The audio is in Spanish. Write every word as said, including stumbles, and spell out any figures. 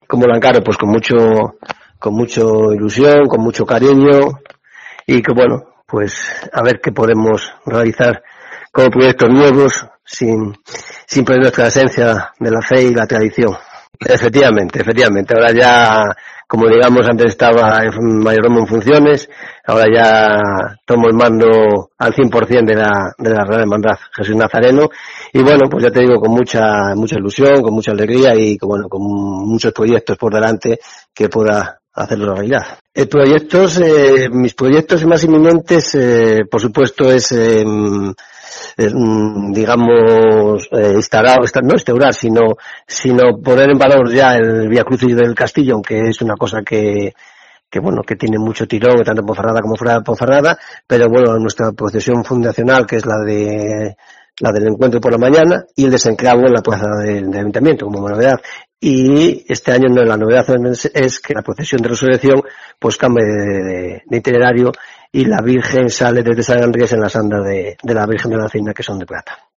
como lo encaro, pues con mucho, con mucho ilusión, con mucho cariño y que bueno, pues a ver qué podemos realizar como proyectos nuevos sin, sin perder nuestra esencia de la fe y la tradición. Efectivamente, efectivamente. Ahora ya, como digamos, antes estaba en mayordomo en funciones, ahora ya tomo el mando al cien por ciento de la, de la Real Hermandad Jesús Nazareno. Y bueno, pues ya te digo, con mucha, mucha ilusión, con mucha alegría y con, bueno, con muchos proyectos por delante que pueda hacerlo realidad. Eh, proyectos, eh, mis proyectos más inminentes, eh, por supuesto, es, eh, eh, digamos, eh, instaurar, no instaurar, sino, sino poner en valor ya el Vía Crucis del Castillo, aunque es una cosa que, que bueno, que tiene mucho tirón, tanto en Ponferrada como fuera de Ponferrada, pero bueno, nuestra procesión fundacional, que es la de, la del encuentro por la mañana, y el desenclavo en la plaza del, del ayuntamiento, como novedad. Y este año no, la novedad es, es que la procesión de resurrección pues cambie de, de, de itinerario y la Virgen sale desde San Andrés en las andas de, de la Virgen de la Hacienda, que son de plata.